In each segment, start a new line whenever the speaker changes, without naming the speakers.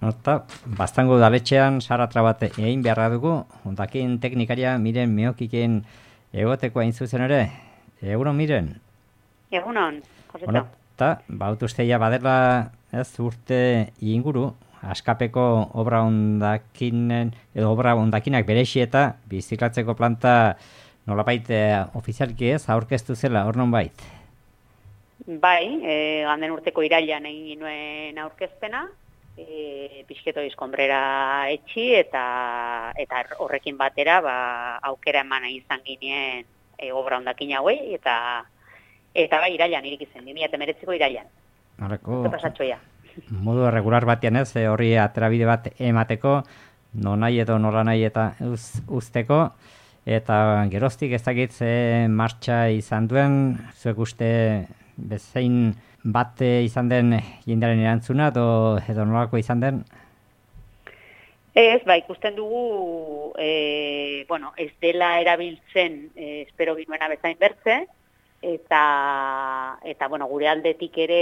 Eta, bastango daletxean saratra bat egin beharra dugu, ondakin teknikaria Miren Meokiken egoteko hain zuzen ere. Egunon, Miren?
Egunon, Joseto.
Bueno, eta, bautuzteia badela ez urte inguru, askapeko obra ondakinen, edo obra ondakinak berexi eta biziklatzeko planta nolabait ofizialki ez, aurkeztu zela, hor non bait?
Bai, ganden urteko irailan egin nuen aurkezpena, pixketo izkonbrera etxi eta horrekin batera aukera eman izan ginen obra ondakin hauei eta bai irailan irik izan, 2019ko irailan.
Horreko,
pasatxoia.
Modu regular batean ez, horri aterabide bat emateko, nonai edo nola nahi eta usteko, eta geroztik ez dakit ze martxa izan duen, zuek uste bezein bat izan den jendearen erantzuna edo nolako izan den?
Ez, ikusten dugu, ez dela erabiltzen, espero ginuena bezain bertze, eta gure aldetik ere,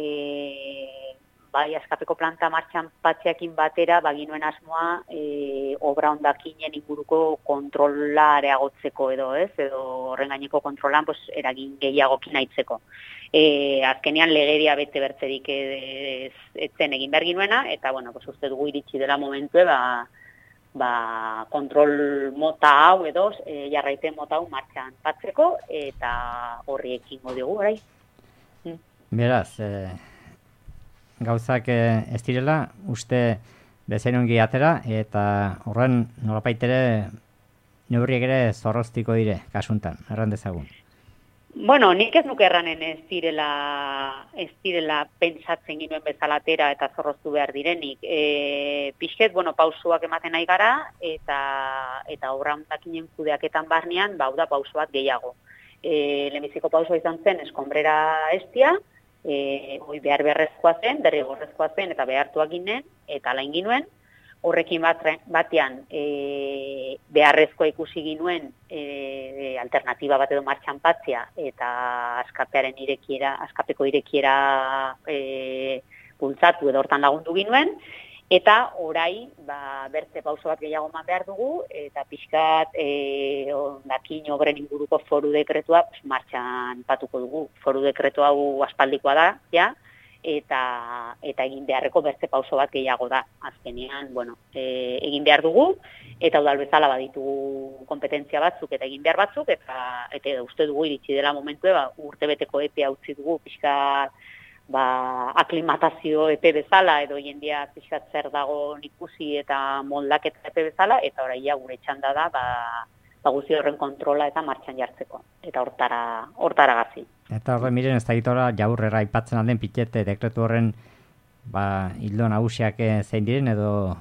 askapeko planta martxan patxeakin batera, ginuen asmoa, obra ondakinen inguruko kontrola areagotzeko edo horren gaineko kontrolan eragin gehiagokin aitzeko. Azkenean legedia bete bertzerik etzen egin behar ginuena, eta uste dugu iritsi dela momentue, kontrol mota hau edo jarraiten mota hau martxan patzeko, eta horri ekingo dugu, orai.
Beraz, gauzak ez direla, uste bezain ongi atera, eta horren nolapaitere neurriek ere zorroztiko dire, kasuntan, erran dezagun.
Nik ez nuke erranen ez direla pentsatzen ginuen bezalatera eta zorroztu behar direnik. Pixket, pausuak ematen nahi gara, eta obra ondakinen kudeaketan barnean, da pausu bat gehiago. Lehenbiziko pausua izan zen, eskonbrera estia, behar beharrezkoa zen, derrigorrezkoa zen, eta behartuak ginen, eta alain ginuen, horrekin batean beharrezkoa ikusi ginuen alternatiba bat edo martxan patzea, eta askapeko irekiera bultzatu edo hortan lagundu ginuen, eta orai bertze pauso bat gehiago eman behar dugu, eta pixkat ondakin obren inguruko foru dekretua martxan patuko dugu. Foru dekretu hau aspaldikoa da, ja, eta egin beharreko bertze pauso bat gehiago da. Azkenean, egin behar dugu, eta udal bezala baditugu kompetentzia batzuk eta egin behar batzuk, eta uste dugu iritsi dela momentue, urtebeteko epea utzi dugu, pixkat aklimatazio epe bezala, edo jendea pixkat zer dago ikusi eta moldaketa epe bezala, eta oraia gure txanda da, guzti horren kontrola eta martxan jartzeko, eta hortara gazi.
Eta horre, Miren, ez da gitora jaurrera aipatzen alden pikete dekretu horren hildo nagusiak zein diren edo?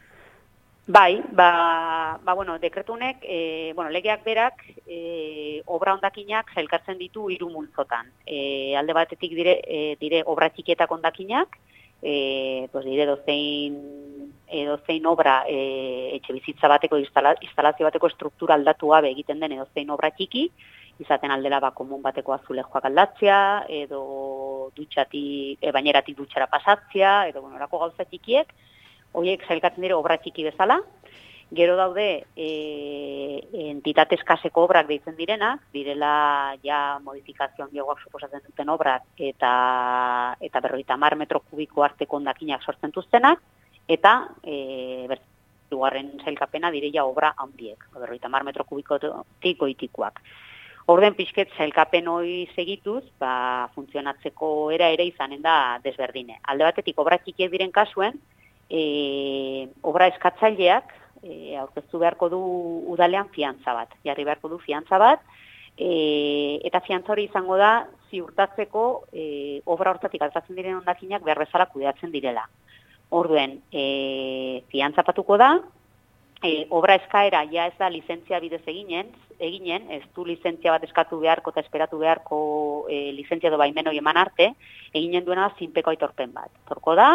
Bai, dekretunek, legeak berak, obra ondakinak sailkatzen ditu 3 multzotan. Alde batetik dire obra txikietak ondakinak, dire edozein obra etxe bizitza bateko, instalazio bateko struktura aldatu gabe egiten den edozein obra txiki, izaten aldela komun bateko azulejoak aldatzea, edo baineratik dutxara pasatzea, edo orako gauza txikiek, horiek sailkatzen dire obra txiki bezala. Gero daude entitate eskaseko obrak deitzen direnak, direla ja modifikazio handiagoak suposatzen duten obrak eta 50 metro kubiko arteko hondakinak sortzen duztenak, eta hirugarren sailkapena dire ja obra handiek, 50 metro kubikotik goitikoak. Orden pixket sailkapen hori segituz, funtzionatzeko ere izanen da desberdine. Alde batetik obra txikiek diren kasuen, obra eskatzaileak aurkeztu beharko du udalean fiantza bat. Jarri beharko du fiantza bat, eta fiantza hori izango da ziurtatzeko obra hortatik altatzen diren hondakinak behar bezala kudeatzen direla. Orduen, fiantza patuko da, obra eskaera ja ez da lizentzia bidez eginen, ez du lizentzia bat eskatu beharko eta esperatu beharko lizentzia edo baimen hori eman arte, eginen duena zinpeko aitorpen bat. Torko da,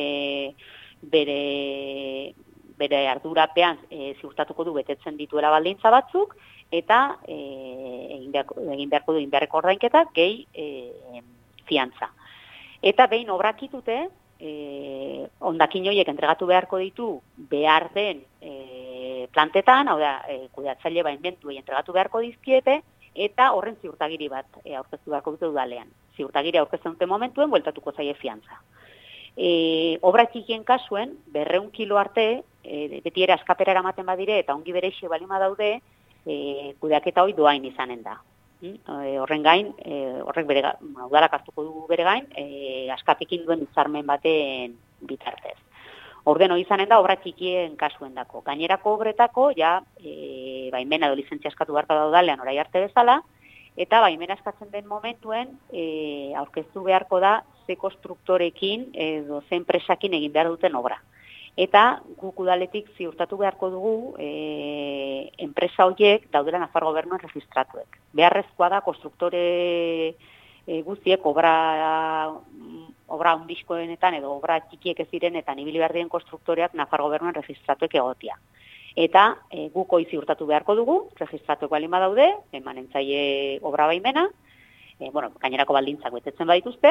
bere ardurapean ziurtatuko du betetzen dituela baldintza batzuk, eta egin beharreko ordainketak gehi fiantza. Eta behin obrakitute, hondakin horiek entregatu beharko ditu behar den plantetan, hau da, kudeatzaile baimentuei entregatu beharko dizkiete, eta horren ziurtagiri bat aurkeztu beharko dute udalean. Ziurtagiri aurkezten dute momentuen, bueltatuko zaie fiantza. Obra txikien kasuen, 200 kilo arte, beti ere askapera eramaten badire, eta ongi bereixe balima daude, kudeaketa hori doain izanen da. Horren gain, horrek udalak hartuko du bere gain, askapekin duen hitzarmen baten bitartez. Orden hori izanen da obra txikien kasuendako. Gainerako obretako, ja, baimena edo lizentzia eskatu beharko da udalean orai arte bezala, eta baimena eskatzen den momentuen aurkeztu beharko da ze konstruktorekin edo ze enpresakin egin behar duten obra. Eta guk udaletik ziurtatu beharko dugu enpresa horiek daudela Nafar Gobernuen registratuek. Beharrezkoa da konstruktore guztiek obra handiskoenetan edo obra txikiek ez direnetan ibili behar diren konstruktoreak Nafar Gobernuen registratuek egotia. Eta guk hori ziurtatu beharko dugu, registratuek balin badaude, emanentzaile obra baimena, gainerako baldintzak betetzen badituzte,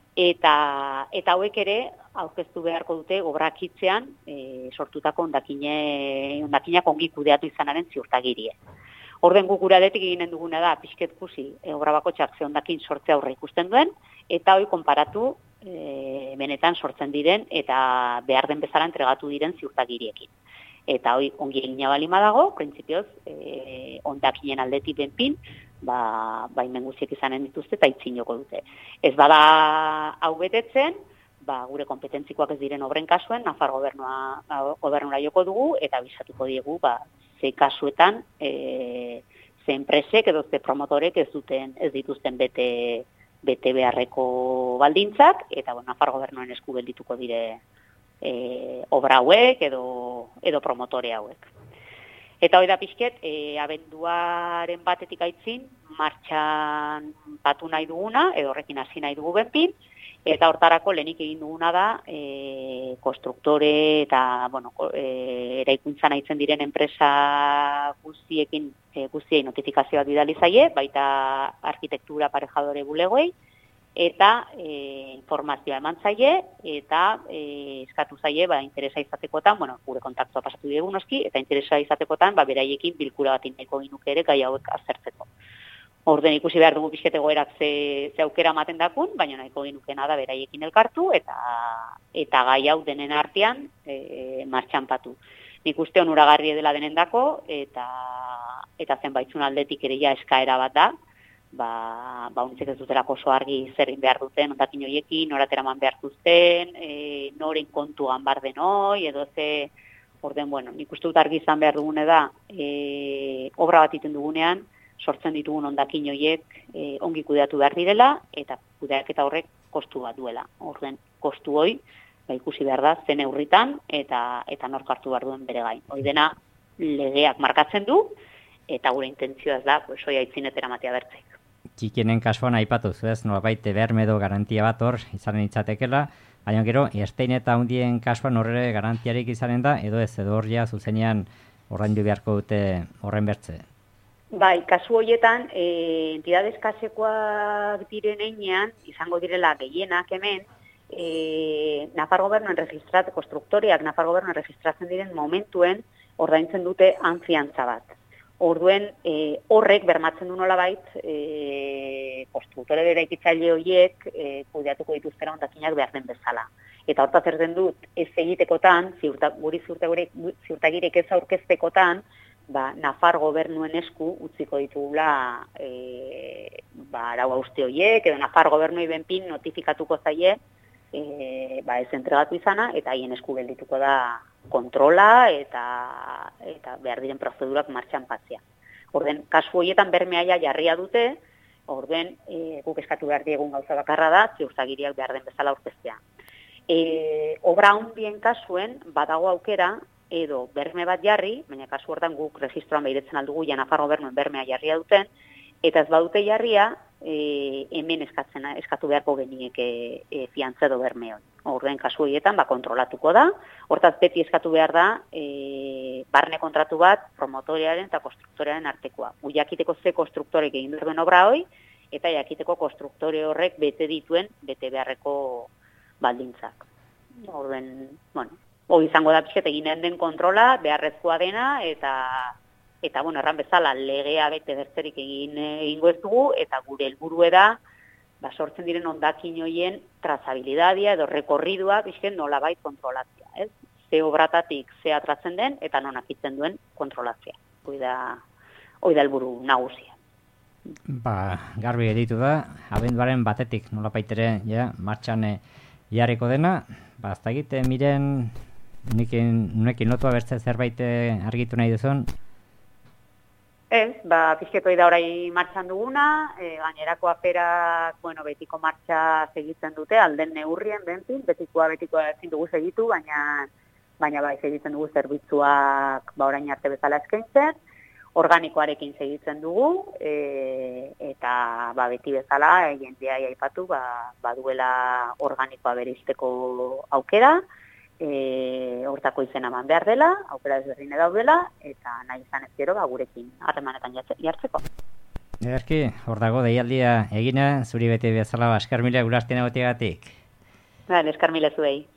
eta hauek ere aurkeztu beharko dute obrakitzean sortutako hondakinak ongi kudeatu izanaren ziurtagirie. Orden guk guradetik eginen duguna da, pixket kusi, obra bakotxak ze hondakin sortzea aurre ikusten duen, eta hori konparatu benetan sortzen diren eta behar den bezala entregatu diren ziurtagiriekin. Eta hori ongi egina balima dago, printzipioz, hondakinen aldetik benpin, baimen guziek izanen dituzte eta itzinoko dute. Ez bada hau betetzen, gure kompetentzikoak ez diren obren kasuen, Nafar Gobernura joko dugu, eta bisatuko diegu, ze kasuetan, ze enpresek edo ze promotorek ez dituzten bete beharreko baldintzak, eta Nafar Gobernuen esku geldituko dire obra hauek edo promotore hauek. Eta hori da pixket, abenduaren batetik aitzin, martxan batu nahi duguna, edo horrekin hasi nahi dugu benpin, eta hortarako lehenik egin duguna da, konstruktore eta eraikuntzan aitzen diren enpresa guztiei notifikazioa bidali zaie, baita arkitektura parejadore bulegoei, eta informazioa eman zaie, eta eskatu zaie, interesa izatekotan, gure kontaktua pasatu dugu noski, eta interesa izatekotan, beraiekin bilkura bat ineko ginuke ere gai hauek azertzeko. Orden ikusi behar dugu pixkete goerak ze aukera ematen dakun, baina nahiko ginukena da beraiekin elkartu, eta gai hau denen artean martxan patu. Nik uste onuragarri dela denendako, eta zenbaitzun aldetik ere ja eskaera bat da, unitzek ez dutelako oso argi zer behar duten, ondakin horiekin, noratera eman behar duzten, noren kontuan bar denoi, edo ze, orden, nik uste dut argi izan behar dugune da, obra bat iten dugunean, sortzen ditugun hondakin horiek ongi kudeatu behar direla, eta kudeaketa horrek kostu bat duela. Orden, kostu hori, ikusi behar da, zen neurritan, eta nork hartu behar duen bere gain. Hoi dena, legeak markatzen du, eta gure intentzioa ez da, hoi aitzinetera matea bertzeik.
Txikienen kasuan aipatuz, ez, nolabait berme edo garantia bat hor izanen itzatekela, baina gero, ertein eta hundien kasuan horre garantiarik izanen da, edo ez, edo hor ja zuzenean ordaindu beharko dute horren bertze.
Bai, kasu horietan, entidades kasekoak diren einean, izango direla gehienak hemen, Nafar Gobernuen konstruktoreak Nafar Gobernuen registratzen diren momentuen ordaintzen dute fiantza bat. Orduen, horrek bermatzen du nolabait, konstruktore eraikitzaile horiek kudeatuko dituztera hondakinak behar den bezala. Eta hortaz erden dut, ez egitekotan, guri ziurtagirek ez aurkeztekotan, Nafar Gobernuen esku utziko ditugula arau hauste horiek, edo Nafar Gobernuei benpin notifikatuko zaie ez entregatu izana, eta haien esku geldituko da kontrola eta behar diren prozedurak martxan patzea. Orden, kasu horietan bermeaia jarria dute, orden, guk eskatu behar diegun gauza bakarra da, ziurtagiriak behar den bezala aurkeztea. Obra handien kasuen, badago aukera, edo berme bat jarri, baina kasu hortan guk registroan behiretzen aldugu ja Nafar Gobernuen bermea jarria duten, eta ez badute jarria, hemen eskatu beharko genieke fiantza edo berme hori. Orden kasu horietan kontrolatuko da, hortaz beti eskatu behar da barne kontratu bat promotorearen eta konstruktorearen artekoa. Jakiteko ze konstruktorek egin duen obra hori, eta jakiteko konstruktore horrek bete dituen bete beharreko baldintzak. Orden, bueno, hori izango da pixket eginen den kontrola, beharrezkoa dena, eta bueno, erran bezala, legea bete bertzerik egingo ez dugu, eta gure helburue da, sortzen diren hondakin hoien trazabilidadia edo rekorridua pixket nolabait kontrolatzea, ez? Ze obratatik ze atratzen den, eta non akitzen duen kontrolatzea. Hoi da helburu nagusia.
Garbi editu da, abenduaren batetik nolapaitere, ja, martxan jarriko dena, ez da egite, miren, nuekin lotua bertze zerbait argitu nahi duzun?
Ez, pixketoi da orai martxan duguna, gainerako aferak, betiko martxa segitzen dute, alden neurrien, betikoa ezin dugu segitu, baina bai segitzen dugu zerbitzuak orain arte bezala eskaintzen, organikoarekin segitzen dugu, eta beti bezala, jendea aipatu, baduela organikoa bereizteko aukera, hortako izena eman behar dela, aukera ezberdine daudela, eta nahi izan ez gero gurekin harremanetan jartzeko.
Ederki, hor dago deialdia egina, zuri beti bezala esker mila gurastien egoteagatik.
Esker mila zuei.